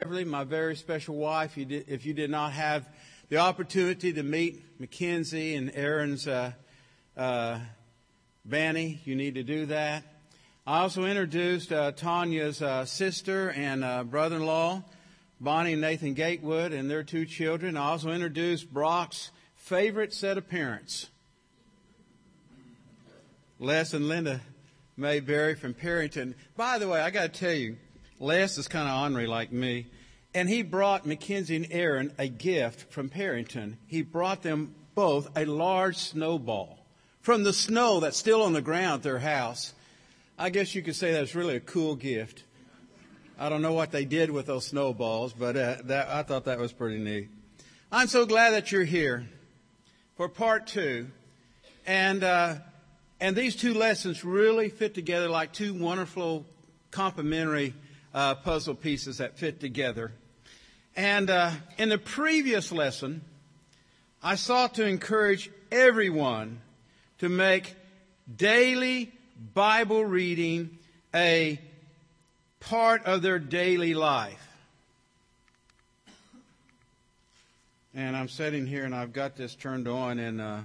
My very special wife. If you did not have the opportunity to meet Mackenzie and Aaron's Banny, you need to do that. I also introduced Tanya's sister and brother-in-law, Bonnie and Nathan Gatewood, and their two children. I also introduced Brock's favorite set of parents, Les and Linda Mayberry from Perryton. By the way, I got to tell you, Les is kind of ornery like me, and he brought Mackenzie and Aaron a gift from Perryton. He brought them both a large snowball from the snow that's still on the ground at their house. I guess you could say that's really a cool gift. I don't know what they did with those snowballs, but I thought that was pretty neat. I'm so glad that you're here for part 2. And these two lessons really fit together like two wonderful complementary puzzle pieces that fit together. And in the previous lesson, I sought to encourage everyone to make daily Bible reading a part of their daily life. And I'm sitting here and I've got this turned on and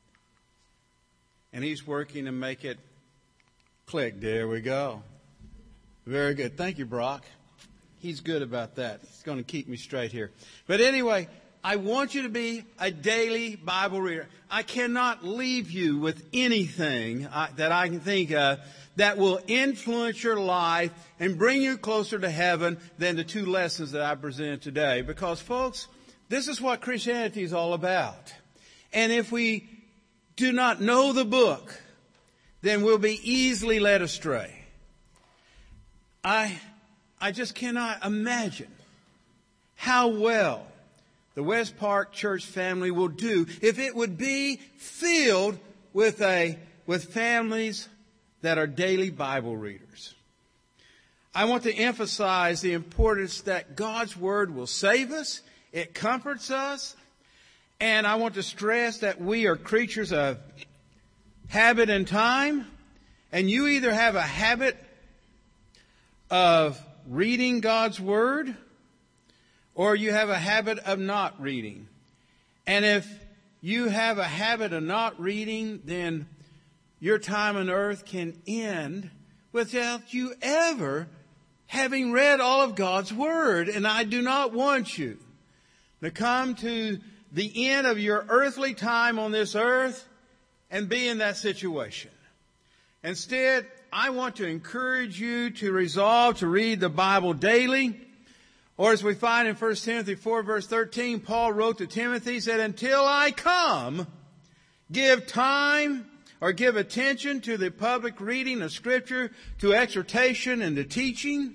he's working to make it click. There we go. Very good. Thank you, Brock. He's good about that. He's going to keep me straight here. But anyway, I want you to be a daily Bible reader. I cannot leave you with anything that I can think of that will influence your life and bring you closer to heaven than the two lessons that I presented today. Because, folks, this is what Christianity is all about. And if we do not know the book, then we'll be easily led astray. I just cannot imagine how well the West Park Church family will do if it would be filled with families that are daily Bible readers. I want to emphasize the importance that God's Word will save us. It comforts us. And I want to stress that we are creatures of habit and time. And you either have a habit of reading God's Word, or you have a habit of not reading. And if you have a habit of not reading, then your time on earth can end without you ever having read all of God's Word. And I do not want you to come to the end of your earthly time on this earth and be in that situation. Instead, I want to encourage you to resolve to read the Bible daily. Or as we find in 1 Timothy 4 verse 13, Paul wrote to Timothy, he said, until I come, give time or give attention to the public reading of Scripture, to exhortation and to teaching.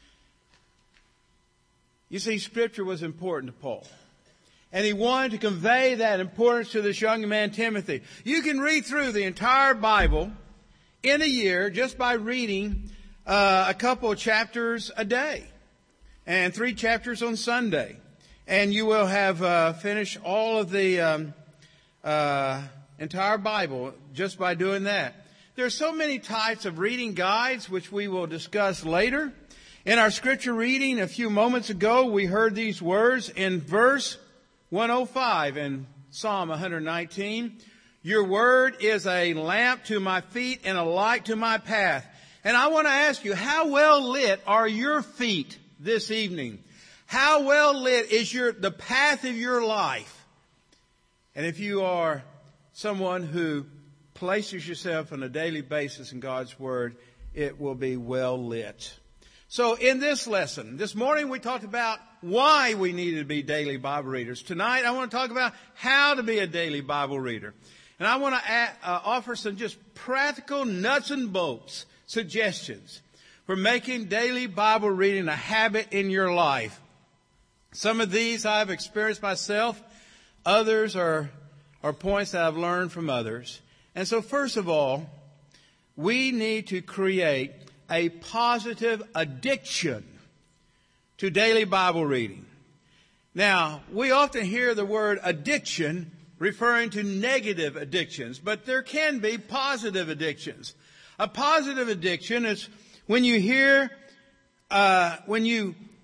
You see, Scripture was important to Paul. And he wanted to convey that importance to this young man, Timothy. You can read through the entire Bible in a year just by reading a couple of chapters a day and 3 chapters on Sunday. And you will have finished all of the entire Bible just by doing that. There are so many types of reading guides, which we will discuss later. In our scripture reading a few moments ago, we heard these words in verse 105 in Psalm 119. Your word is a lamp to my feet and a light to my path. And I want to ask you, how well lit are your feet this evening? How well lit is the path of your life? And if you are someone who places yourself on a daily basis in God's Word, it will be well lit. So in this lesson, this morning we talked about why we needed to be daily Bible readers. Tonight I want to talk about how to be a daily Bible reader. And I want to offer some just practical nuts and bolts suggestions for making daily Bible reading a habit in your life. Some of these I've experienced myself. Others are points that I've learned from others. And so first of all, we need to create a positive addiction to daily Bible reading. Now, we often hear the word addiction referring to negative addictions, but there can be positive addictions. A positive addiction is when you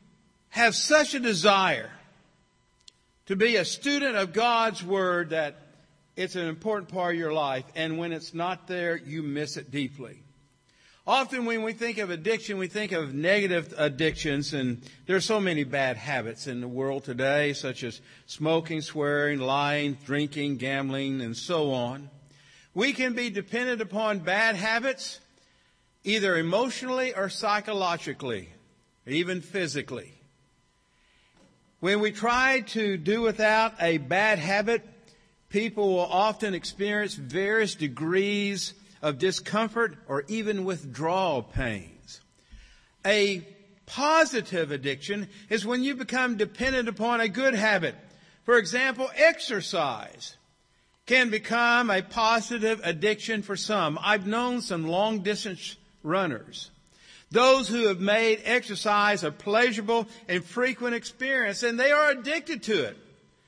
have such a desire to be a student of God's Word that it's an important part of your life, and when it's not there, you miss it deeply. Often when we think of addiction, we think of negative addictions, and there are so many bad habits in the world today, such as smoking, swearing, lying, drinking, gambling, and so on. We can be dependent upon bad habits, either emotionally or psychologically, even physically. When we try to do without a bad habit, people will often experience various degrees of discomfort or even withdrawal pains. A positive addiction is when you become dependent upon a good habit. For example, exercise can become a positive addiction for some. I've known some long-distance runners, those who have made exercise a pleasurable and frequent experience, and they are addicted to it.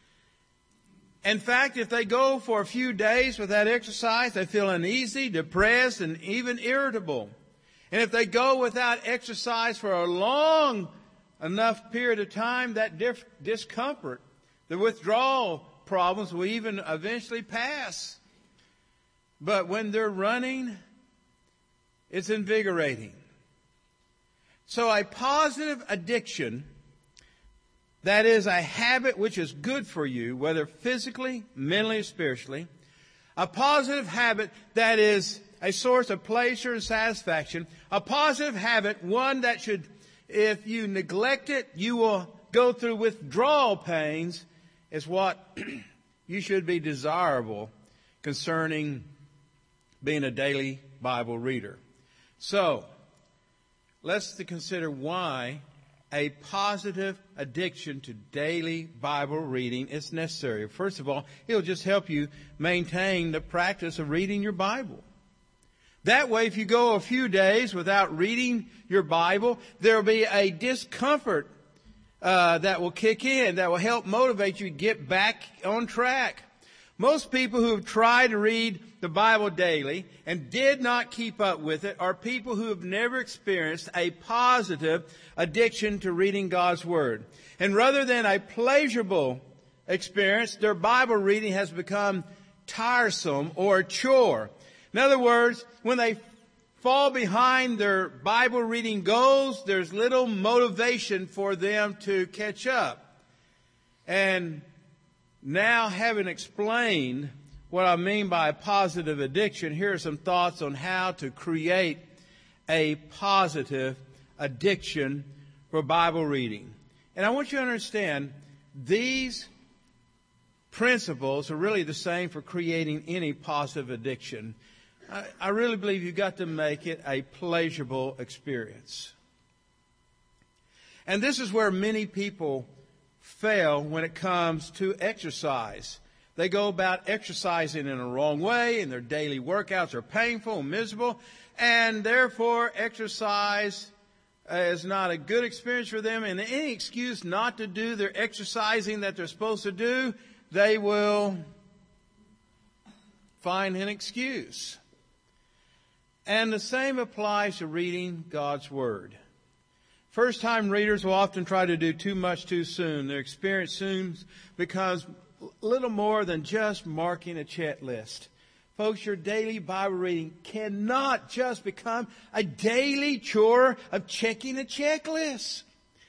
In fact, if they go for a few days without exercise, they feel uneasy, depressed, and even irritable. And if they go without exercise for a long enough period of time, that discomfort, the withdrawal problems will even eventually pass. But when they're running, it's invigorating. So a positive addiction, that is a habit which is good for you, whether physically, mentally, or spiritually. A positive habit that is a source of pleasure and satisfaction. A positive habit, one that should, if you neglect it, you will go through withdrawal pains, is what you should be desirable concerning being a daily Bible reader. So, let's consider why a positive addiction to daily Bible reading is necessary. First of all, it'll just help you maintain the practice of reading your Bible. That way, if you go a few days without reading your Bible, there will be a discomfort that will kick in, that will help motivate you to get back on track. Most people who have tried to read the Bible daily and did not keep up with it are people who have never experienced a positive addiction to reading God's Word. And rather than a pleasurable experience, their Bible reading has become tiresome or a chore. In other words, when they fall behind their Bible reading goals, there's little motivation for them to catch up. And now, having explained what I mean by a positive addiction, here are some thoughts on how to create a positive addiction for Bible reading. And I want you to understand, these principles are really the same for creating any positive addiction. I really believe you've got to make it a pleasurable experience. And this is where many people fail when it comes to exercise. They go about exercising in a wrong way, and their daily workouts are painful and miserable, and therefore exercise is not a good experience for them, and any excuse not to do their exercising that they're supposed to do, they will find an excuse. And the same applies to reading God's Word. First-time readers will often try to do too much too soon. Their experience soon becomes little more than just marking a checklist. Folks, your daily Bible reading cannot just become a daily chore of checking a checklist.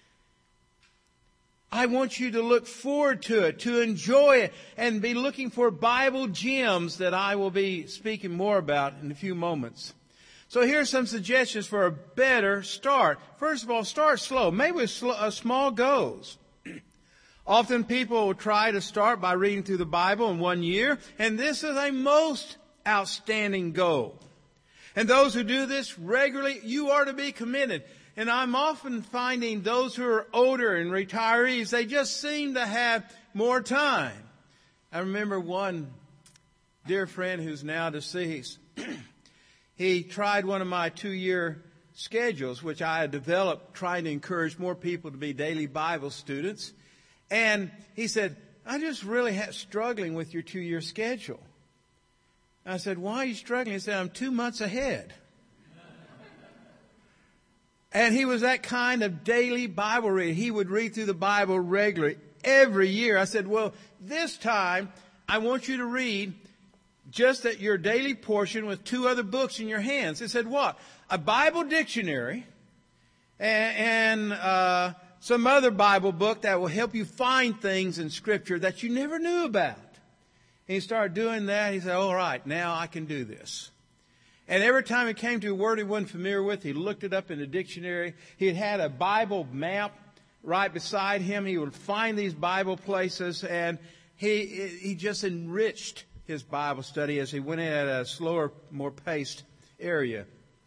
I want you to look forward to it, to enjoy it, and be looking for Bible gems that I will be speaking more about in a few moments. So here are some suggestions for a better start. First of all, start slow. Maybe with small goals. Often people will try to start by reading through the Bible in 1 year, and this is a most outstanding goal. And those who do this regularly, you are to be committed. And I'm often finding those who are older and retirees, they just seem to have more time. I remember one dear friend who's now deceased. He tried one of my 2-year schedules, which I had developed trying to encourage more people to be daily Bible students. And he said, I just really struggling with your 2-year schedule. I said, why are you struggling? He said, I'm 2 months ahead. And he was that kind of daily Bible reader. He would read through the Bible regularly every year. I said, well, this time I want you to read just at your daily portion with 2 other books in your hands. He said, what? A Bible dictionary and some other Bible book that will help you find things in Scripture that you never knew about. And he started doing that. He said, all right, now I can do this. And every time he came to a word he wasn't familiar with, he looked it up in the dictionary. He had a Bible map right beside him. He would find these Bible places, and he just enriched his Bible study as he went in at a slower, more paced area.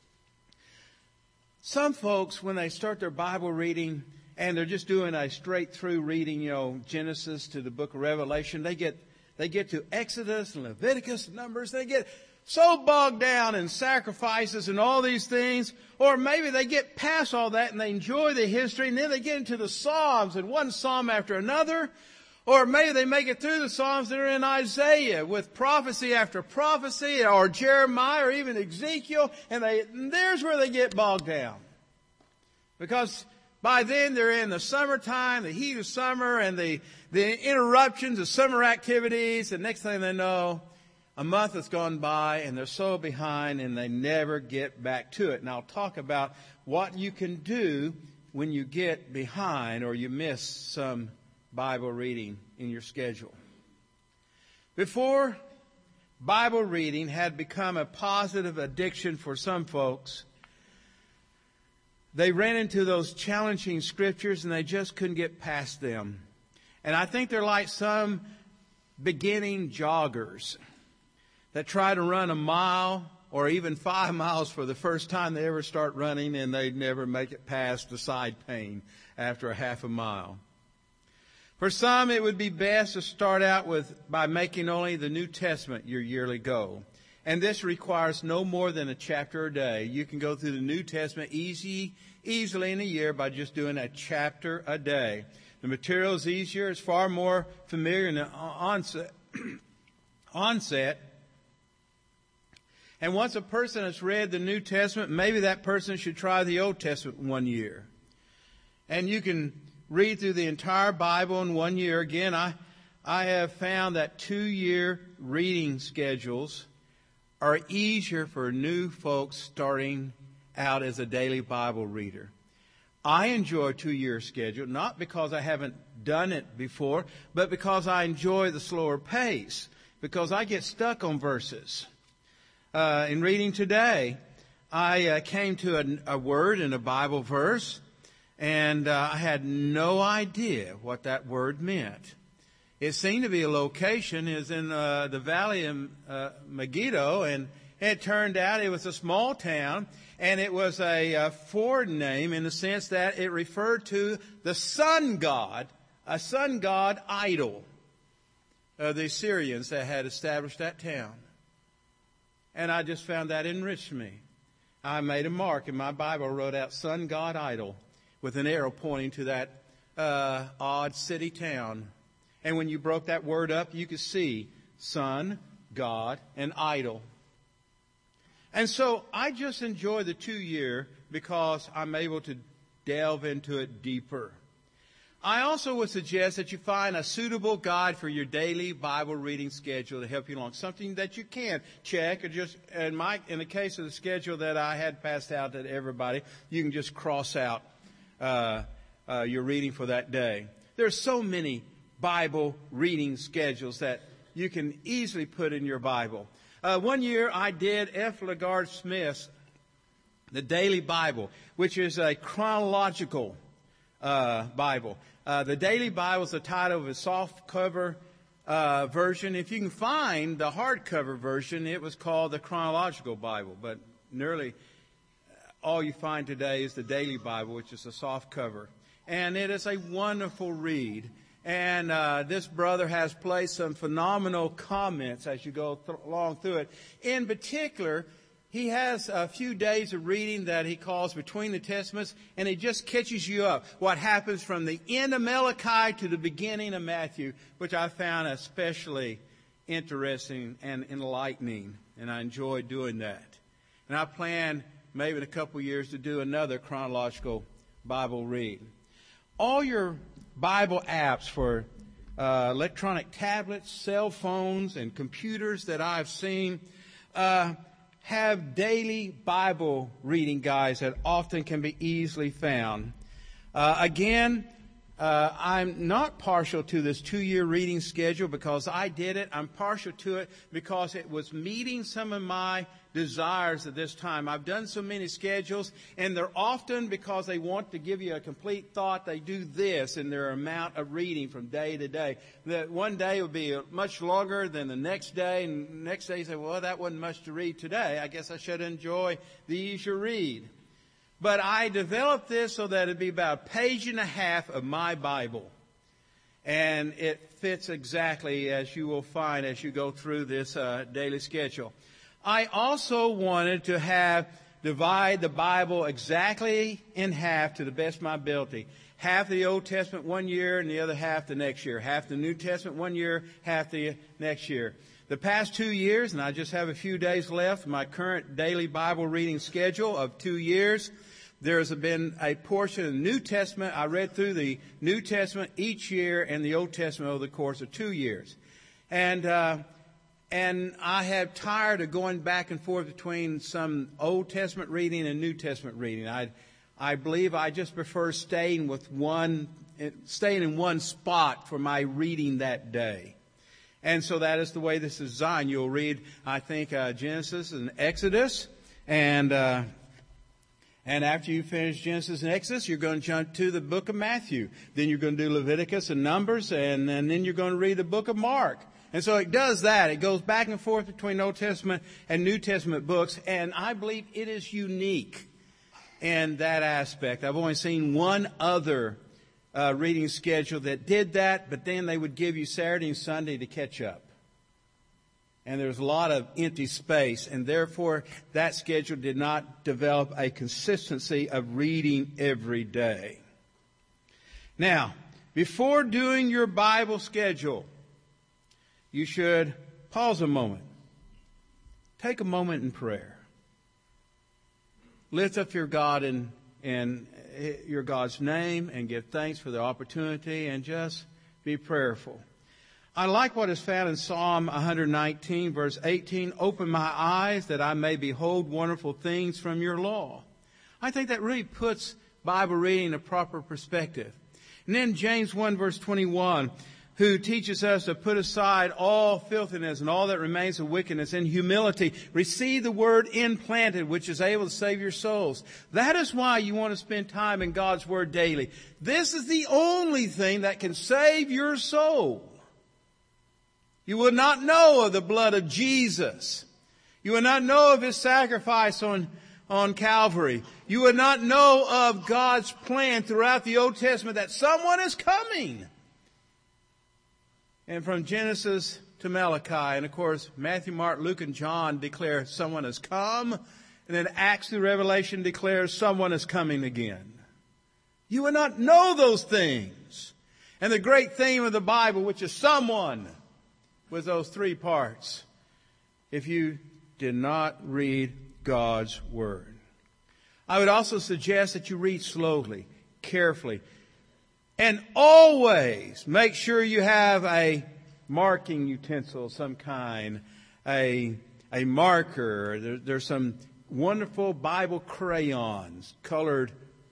Some folks, when they start their Bible reading and they're just doing a straight through reading, Genesis to the book of Revelation, they get to Exodus and Leviticus and Numbers. They get so bogged down in sacrifices and all these things. Or maybe they get past all that and they enjoy the history, and then they get into the Psalms and one Psalm after another. Or maybe they make it through the Psalms that are in Isaiah with prophecy after prophecy, or Jeremiah, or even Ezekiel, and there's where they get bogged down. Because by then they're in the summertime, the heat of summer, and the interruptions of summer activities, and next thing they know, a month has gone by and they're so behind and they never get back to it. And I'll talk about what you can do when you get behind or you miss some Bible reading in your schedule. Before Bible reading had become a positive addiction for some folks, they ran into those challenging scriptures and they just couldn't get past them. And I think they're like some beginning joggers that try to run a mile or even 5 miles for the first time they ever start running, and they never make it past the side pain after a half a mile. For some, it would be best to start out by making only the New Testament your yearly goal. And this requires no more than a chapter a day. You can go through the New Testament easily in a year by just doing a chapter a day. The material is easier. It's far more familiar in the onset. And once a person has read the New Testament, maybe that person should try the Old Testament 1 year. And you can read through the entire Bible in 1 year. Again, I have found that 2-year reading schedules are easier for new folks starting out as a daily Bible reader. I enjoy a 2-year schedule, not because I haven't done it before, but because I enjoy the slower pace, because I get stuck on verses. In reading today, I came to a word in a Bible verse, and I had no idea what that word meant. It seemed to be a location. It was in the valley of Megiddo, and it turned out it was a small town, and it was a foreign name in the sense that it referred to the sun god, a sun god idol of the Assyrians that had established that town. And I just found that enriched me. I made a mark in my Bible, wrote out sun god idol with an arrow pointing to that odd city town. And when you broke that word up, you could see sun, God, and idol. And so I just enjoy the 2-year because I'm able to delve into it deeper. I also would suggest that you find a suitable guide for your daily Bible reading schedule to help you along. Something that you can check, or just in the case of the schedule that I had passed out to everybody, you can just cross out your reading for that day. There are so many Bible reading schedules that you can easily put in your Bible. 1 year I did F. LaGard Smith's The Daily Bible, which is a chronological Bible. The Daily Bible is the title of a soft cover version. If you can find the hardcover version, it was called the Chronological Bible. But nearly all you find today is the Daily Bible, which is a soft cover. And it is a wonderful read. And this brother has placed some phenomenal comments as you go along through it. In particular, he has a few days of reading that he calls Between the Testaments, and it just catches you up. What happens from the end of Malachi to the beginning of Matthew, which I found especially interesting and enlightening, and I enjoy doing that. And I plan maybe in a couple years, to do another chronological Bible read. All your Bible apps for electronic tablets, cell phones, and computers that I've seen have daily Bible reading guides that often can be easily found. I'm not partial to this 2-year reading schedule because I did it. I'm partial to it because it was meeting some of my desires at this time. I've done so many schedules, and they're often because they want to give you a complete thought. They do this in their amount of reading from day to day. That one day will be much longer than the next day, and the next day you say, well, that wasn't much to read today. I guess I should enjoy the easier read. But I developed this so that it'd be about a page and a half of my Bible. And it fits exactly as you will find as you go through this daily schedule. I also wanted to divide the Bible exactly in half to the best of my ability. Half the Old Testament one year and the other half the next year. Half the New Testament one year, half the next year. The past 2 years, and I just have a few days left, my current daily Bible reading schedule of 2 years, there's been a portion of the New Testament. I read through the New Testament each year and the Old Testament over the course of 2 years. And I have tired of going back and forth between some Old Testament reading and New Testament reading. I believe I just prefer staying in one spot for my reading that day. And so that is the way this is designed. You'll read, I think, Genesis and Exodus, and after you finish Genesis and Exodus, you're going to jump to the book of Matthew. Then you're going to do Leviticus and Numbers, and then you're going to read the book of Mark. And so it does that. It goes back and forth between Old Testament and New Testament books, and I believe it is unique in that aspect. I've only seen one other reading schedule that did that, but then they would give you Saturday and Sunday to catch up. And there's a lot of empty space, and therefore that schedule did not develop a consistency of reading every day. Now, before doing your Bible schedule, you should pause a moment. Take a moment in prayer. Lift up your God in your God's name and give thanks for the opportunity, and just be prayerful. I like what is found in Psalm 119, verse 18. Open my eyes that I may behold wonderful things from your law. I think that really puts Bible reading in a proper perspective. And then James 1, verse 21, who teaches us to put aside all filthiness and all that remains of wickedness in humility. Receive the word implanted, which is able to save your souls. That is why you want to spend time in God's word daily. This is the only thing that can save your soul. You will not know of the blood of Jesus. You will not know of His sacrifice on Calvary. You will not know of God's plan throughout the Old Testament that someone is coming. And from Genesis to Malachi, and of course Matthew, Mark, Luke, and John declare someone has come. And then Acts through Revelation declares someone is coming again. You will not know those things. And the great theme of the Bible, which is someone, with those three parts, if you did not read God's Word. I would also suggest that you read slowly, carefully, and always make sure you have a marking utensil of some kind, a marker. There's some wonderful Bible crayons, colored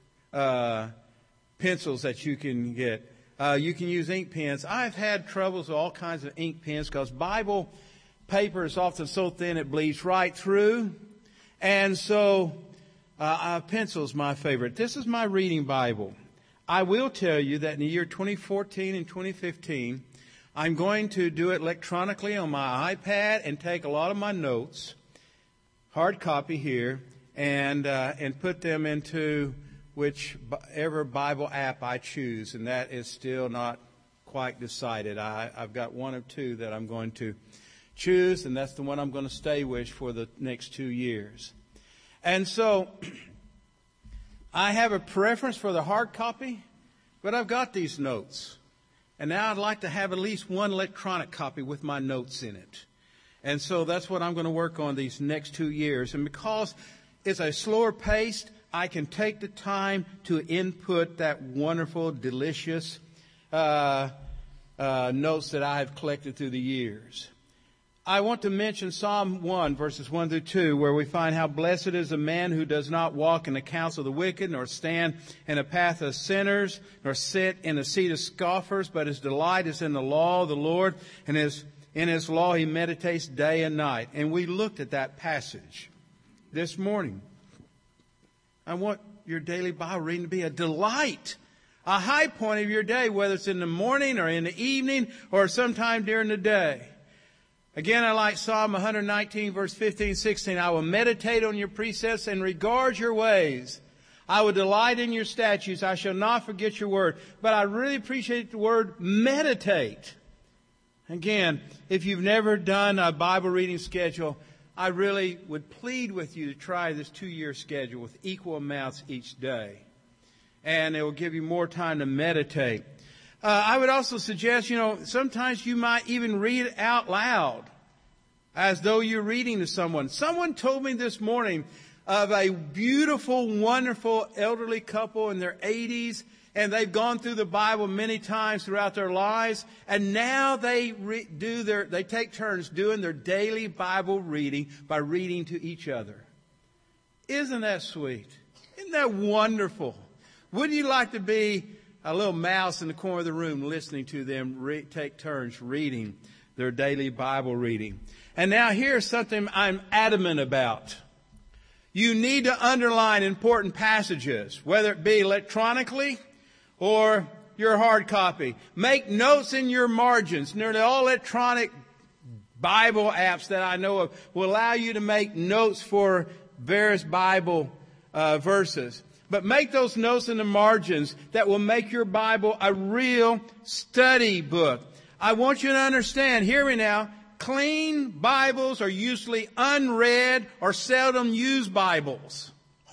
pencils that you can get. You can use ink pens. I've had troubles with all kinds of ink pens because Bible paper is often so thin it bleeds right through. And so pencil's my favorite. This is my reading Bible. I will tell you that in the year 2014 and 2015, I'm going to do it electronically on my iPad and take a lot of my notes, hard copy here, and put them into whichever Bible app I choose, and that is still not quite decided. I've got one or two that I'm going to choose, and that's the one I'm going to stay with for the next 2 years. And so I have a preference for the hard copy, but I've got these notes. And now I'd like to have at least one electronic copy with my notes in it. And so that's what I'm going to work on these next 2 years. And because is a slower paced, I can take the time to input that wonderful, delicious notes that I have collected through the years. I want to mention Psalm 1, verses 1 through 2, where we find how blessed is a man who does not walk in the counsel of the wicked, nor stand in the path of sinners, nor sit in the seat of scoffers, but his delight is in the law of the Lord, and in his law he meditates day and night. And we looked at that passage this morning. I want your daily Bible reading to be a delight, a high point of your day, whether it's in the morning or in the evening or sometime during the day. Again, I like Psalm 119, verse 15, 16. I will meditate on your precepts and regard your ways. I will delight in your statutes. I shall not forget your word. But I really appreciate the word meditate. Again, if you've never done a Bible reading schedule, I really would plead with you to try this 2-year schedule with equal amounts each day. And it will give you more time to meditate. I would also suggest, sometimes you might even read it out loud as though you're reading to someone. Someone told me this morning of a beautiful, wonderful elderly couple in their 80s, and they've gone through the Bible many times throughout their lives, and now they take turns doing their daily Bible reading by reading to each other. Isn't that sweet? Isn't that wonderful? Wouldn't you like to be a little mouse in the corner of the room listening to them take turns reading their daily Bible reading? And now here's something I'm adamant about. You need to underline important passages, whether it be electronically or your hard copy. Make notes in your margins. Nearly all electronic Bible apps that I know of will allow you to make notes for various Bible verses. But make those notes in the margins that will make your Bible a real study book. I want you to understand, hear me now, clean Bibles are usually unread or seldom used Bibles.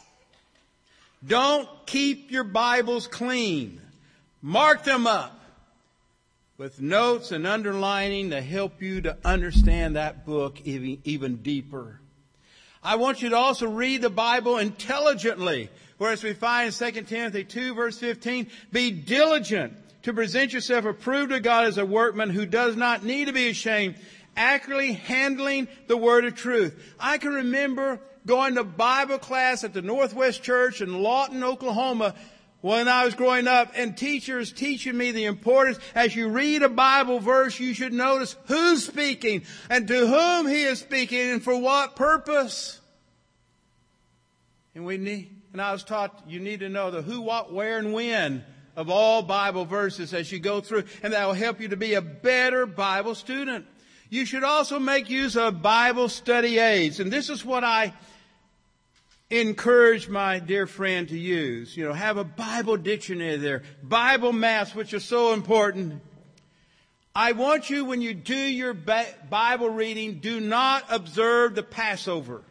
Don't keep your Bibles clean. Mark them up with notes and underlining to help you to understand that book even deeper. I want you to also read the Bible intelligently. Whereas we find in 2 Timothy 2, verse 15, be diligent to present yourself approved to God as a workman who does not need to be ashamed, accurately handling the word of truth. I can remember going to Bible class at the Northwest Church in Lawton, Oklahoma, when I was growing up, and teachers teaching me the importance, as you read a Bible verse, you should notice who's speaking and to whom he is speaking and for what purpose. And I was taught you need to know the who, what, where, and when of all Bible verses as you go through, and that will help you to be a better Bible student. You should also make use of Bible study aids, and this is what I encourage my dear friend to use. Have a Bible dictionary there, Bible maps, which are so important. I want you, when you do your Bible reading, do not observe the Passover.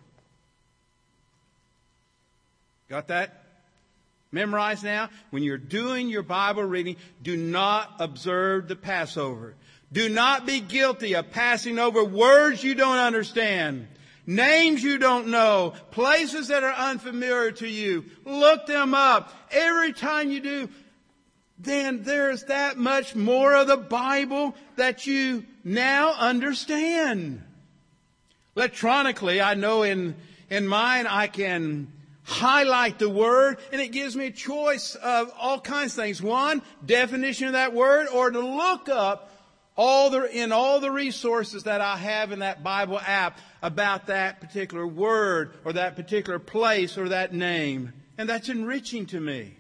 Got that memorized now? When you're doing your Bible reading, do not observe the Passover. Do not be guilty of passing over words you don't understand, names you don't know, places that are unfamiliar to you. Look them up. Every time you do, then there's that much more of the Bible that you now understand. Electronically, I know in mine I can highlight the word, and it gives me a choice of all kinds of things. One, definition of that word, or to look up all the resources that I have in that Bible app about that particular word or that particular place or that name. And that's enriching to me.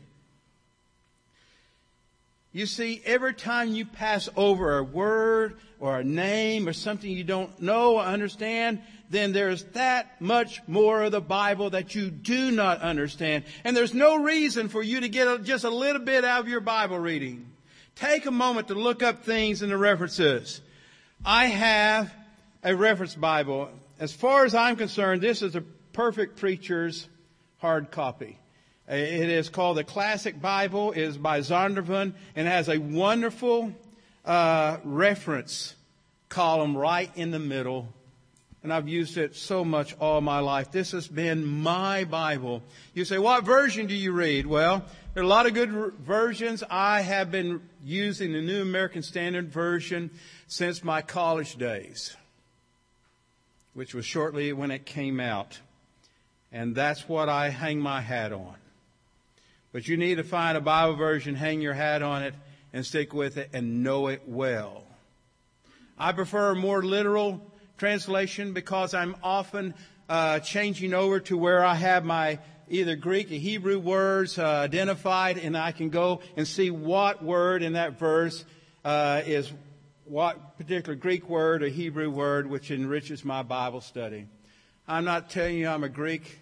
You see, every time you pass over a word or a name or something you don't know or understand, then there's that much more of the Bible that you do not understand. And there's no reason for you to get just a little bit out of your Bible reading. Take a moment to look up things in the references. I have a reference Bible. As far as I'm concerned, this is a perfect preacher's hard copy. It is called the Classic Bible. It is by Zondervan and has a wonderful reference column right in the middle And I've used it so much all my life. This has been my Bible. You say, what version do you read? Well, there are a lot of good versions. I have been using the New American Standard Version since my college days, which was shortly when it came out. And that's what I hang my hat on. But you need to find a Bible version, hang your hat on it, and stick with it and know it well. I prefer a more literal translation because I'm often changing over to where I have my either Greek or Hebrew words identified, and I can go and see what word in that verse is what particular Greek word or Hebrew word, which enriches my Bible study. I'm not telling you I'm a Greek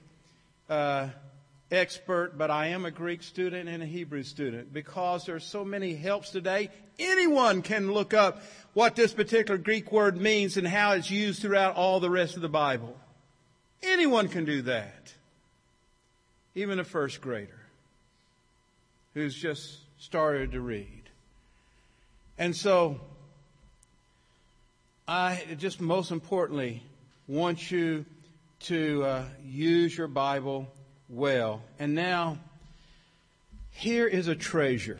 expert, but I am a Greek student and a Hebrew student because there's so many helps today. Anyone can look up what this particular Greek word means and how it's used throughout all the rest of the Bible. Anyone can do that. Even a first grader who's just started to read. And so, I just most importantly want you to use your Bible well. And now, here is a treasure.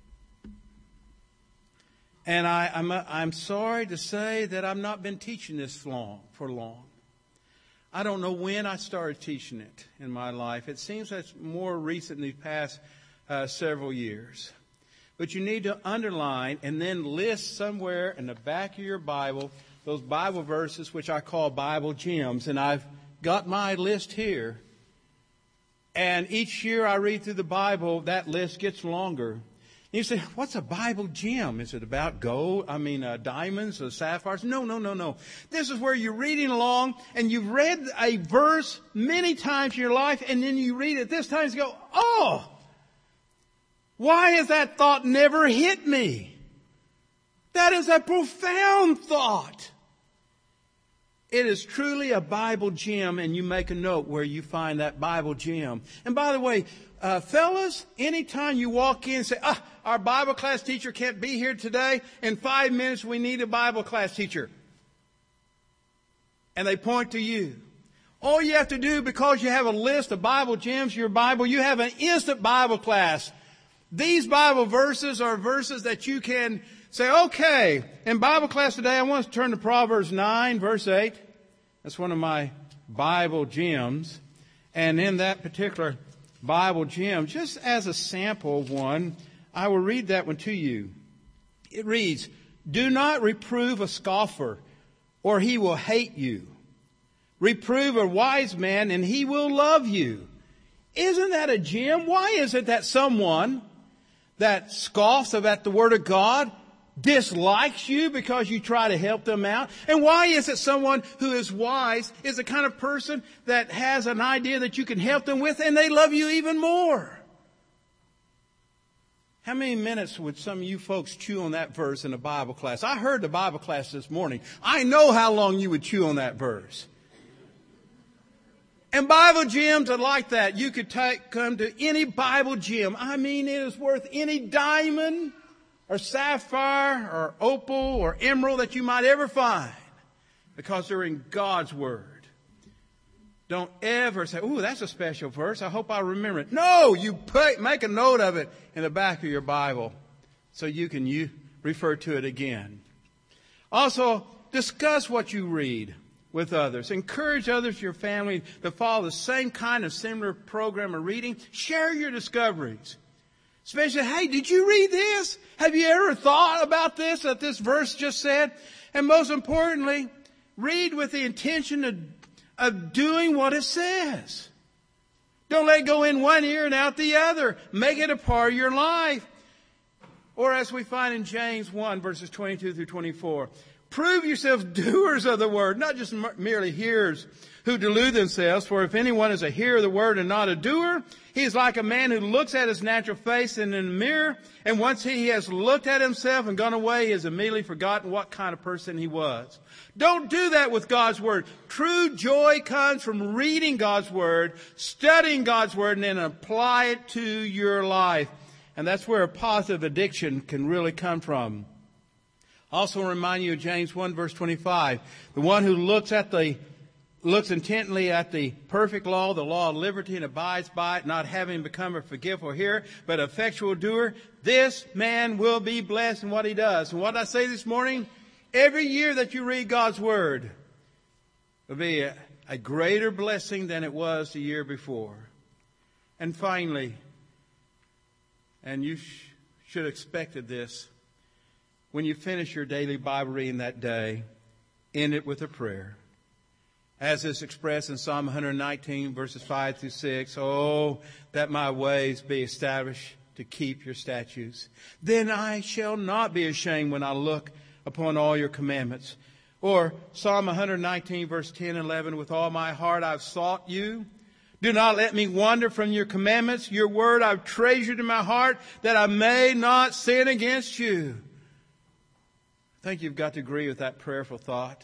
And I'm sorry to say that I've not been teaching this for long. I don't know when I started teaching it in my life. It seems that's more recent in the past several years. But you need to underline and then list somewhere in the back of your Bible those Bible verses which I call Bible gems. And I've got my list here. And each year I read through the Bible, that list gets longer. And you say, what's a Bible gem? Is it about gold? Diamonds or sapphires? No. This is where you're reading along and you've read a verse many times in your life and then you read it this time and go, oh, why has that thought never hit me? That is a profound thought. It is truly a Bible gem, and you make a note where you find that Bible gem. And by the way, fellas, anytime you walk in and say, our Bible class teacher can't be here today, in 5 minutes we need a Bible class teacher. And they point to you. All you have to do, because you have a list of Bible gems in your Bible, you have an instant Bible class. These Bible verses are verses that you can say, okay, in Bible class today, I want to turn to Proverbs 9, verse 8. That's one of my Bible gems. And in that particular Bible gem, just as a sample one, I will read that one to you. It reads, do not reprove a scoffer, or he will hate you. Reprove a wise man, and he will love you. Isn't that a gem? Why is it that someone that scoffs at the Word of God dislikes you because you try to help them out? And why is it someone who is wise is the kind of person that has an idea that you can help them with and they love you even more? How many minutes would some of you folks chew on that verse in a Bible class? I heard the Bible class this morning. I know how long you would chew on that verse. And Bible gems are like that. You could come to any Bible gem. I mean, it is worth any diamond or sapphire or opal or emerald that you might ever find, because they're in God's Word. Don't ever say, ooh, that's a special verse. I hope I remember it. No, you make a note of it in the back of your Bible so you can refer to it again. Also, discuss what you read with others. Encourage others, your family, to follow the same kind of similar program of reading. Share your discoveries. Especially, hey, did you read this? Have you ever thought about this, that this verse just said? And most importantly, read with the intention of doing what it says. Don't let it go in one ear and out the other. Make it a part of your life. Or as we find in James 1, verses 22 through 24, prove yourselves doers of the word, not just merely hearers who delude themselves. For if anyone is a hearer of the word and not a doer, he is like a man who looks at his natural face in a mirror, and once he has looked at himself and gone away, he has immediately forgotten what kind of person he was. Don't do that with God's word. True joy comes from reading God's word, studying God's word, and then apply it to your life. And that's where a positive addiction can really come from. Also remind you of James 1 verse 25. The one who looks intently at the perfect law, the law of liberty, and abides by it, not having become a forgetful hearer, but effectual doer, this man will be blessed in what he does. And what did I say this morning? Every year that you read God's Word will be a greater blessing than it was the year before. And finally, and you should have expected this, when you finish your daily Bible reading that day, end it with a prayer. As is expressed in Psalm 119, verses 5 through 6, oh, that my ways be established to keep your statutes. Then I shall not be ashamed when I look upon all your commandments. Or Psalm 119, verse 10 and 11, with all my heart I've sought you. Do not let me wander from your commandments. Your word I've treasured in my heart, that I may not sin against you. I think you've got to agree with that prayerful thought.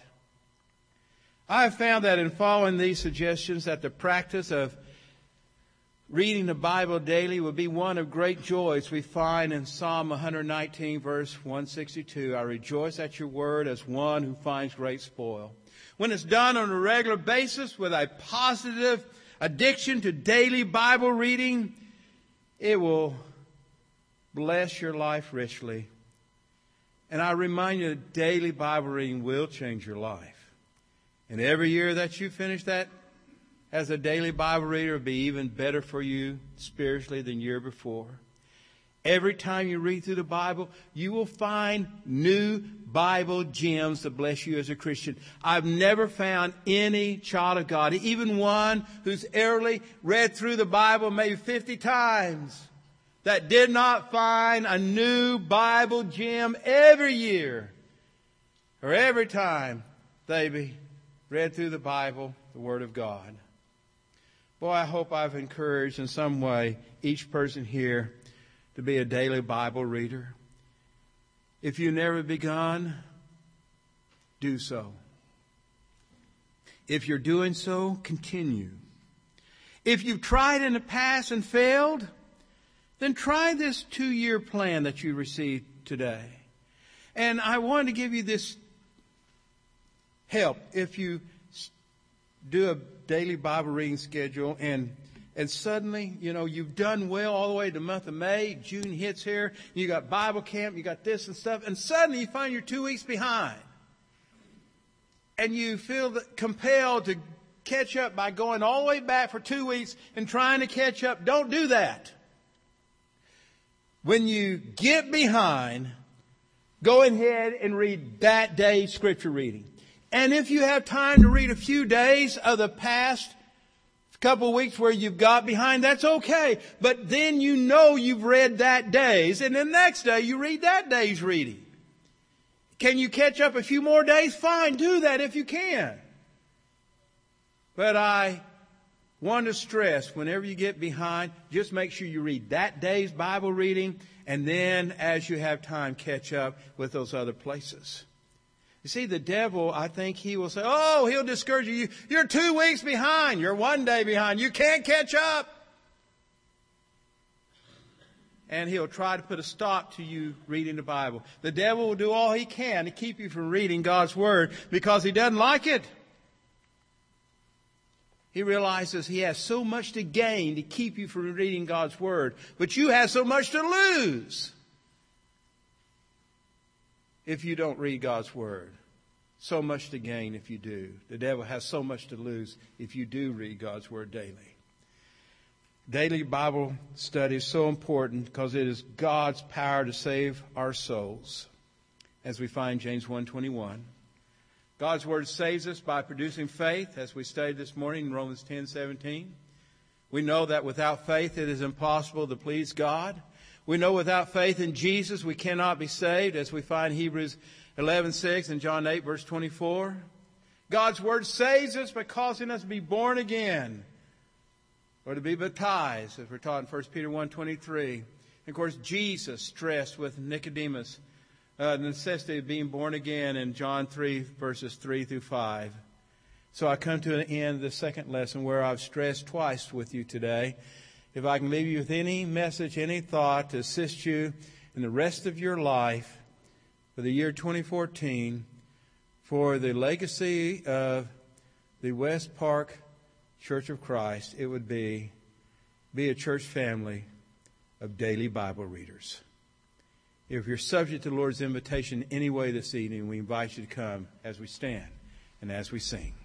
I have found that in following these suggestions that the practice of reading the Bible daily would be one of great joys we find in Psalm 119, verse 162. I rejoice at your word as one who finds great spoil. When it's done on a regular basis with a positive addiction to daily Bible reading, it will bless your life richly. And I remind you that daily Bible reading will change your life. And every year that you finish that as a daily Bible reader, will be even better for you spiritually than the year before. Every time you read through the Bible, you will find new Bible gems to bless you as a Christian. I've never found any child of God, even one who's early read through the Bible maybe 50 times, that did not find a new Bible gem every year or every time they read through the Bible, the Word of God. Boy, I hope I've encouraged in some way each person here to be a daily Bible reader. If you've never begun, do so. If you're doing so, continue. If you've tried in the past and failed, then try this 2-year plan that you received today. And I wanted to give you this help. If you do a daily Bible reading schedule and suddenly, you've done well all the way to the month of May, June hits here, you got Bible camp, you got this and stuff, and suddenly you find you're 2 weeks behind. And you feel compelled to catch up by going all the way back for 2 weeks and trying to catch up. Don't do that. When you get behind, go ahead and read that day's scripture reading. And if you have time to read a few days of the past couple of weeks where you've got behind, that's okay. But then you've read that day's, and the next day you read that day's reading. Can you catch up a few more days? Fine, do that if you can. But I want to stress, whenever you get behind, just make sure you read that day's Bible reading, and then as you have time, catch up with those other places. You see, the devil, I think he will say, he'll discourage you. You're 2 weeks behind. You're 1 day behind. You can't catch up. And he'll try to put a stop to you reading the Bible. The devil will do all he can to keep you from reading God's Word because he doesn't like it. He realizes he has so much to gain to keep you from reading God's Word, but you have so much to lose if you don't read God's Word. So much to gain if you do. The devil has so much to lose if you do read God's Word daily. Daily Bible study is so important because it is God's power to save our souls, as we find James 1:21. God's Word saves us by producing faith, as we studied this morning in Romans 10:17. We know that without faith it is impossible to please God. We know without faith in Jesus we cannot be saved, as we find Hebrews 11:6 and John 8 verse 24. God's Word saves us by causing us to be born again, or to be baptized, as we're taught in 1 Peter 1:23. And of course, Jesus stressed with Nicodemus the necessity of being born again in John 3 verses 3 through 5. So I come to an end of the second lesson where I've stressed twice with you today. If I can leave you with any message, any thought to assist you in the rest of your life, for the year 2014 for the legacy of the West Park Church of Christ, it would be a church family of daily Bible readers. If you're subject to the Lord's invitation in any way this evening, we invite you to come as we stand and as we sing.